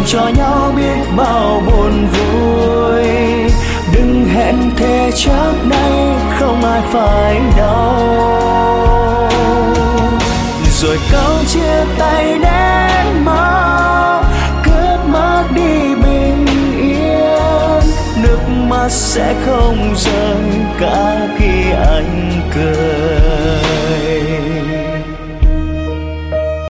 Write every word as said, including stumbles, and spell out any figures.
cho nhau biết bao buồn vui. Đừng hẹn thề trước nay không ai phải đau, rồi câu chia tay đến mau cướp mất đi bình yên. Nước mắt sẽ không rơi cả khi anh cười.